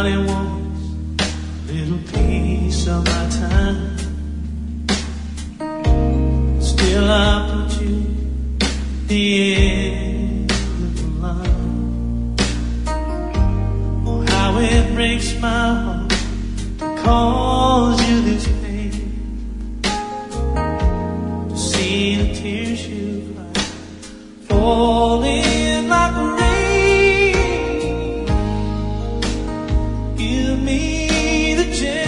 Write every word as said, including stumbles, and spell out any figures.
Everybody wants a little piece of my time. Still I put you the end of the line. Oh, how it breaks my heart to cause you this pain, to see the tears you cry falling like rain. Give me the chance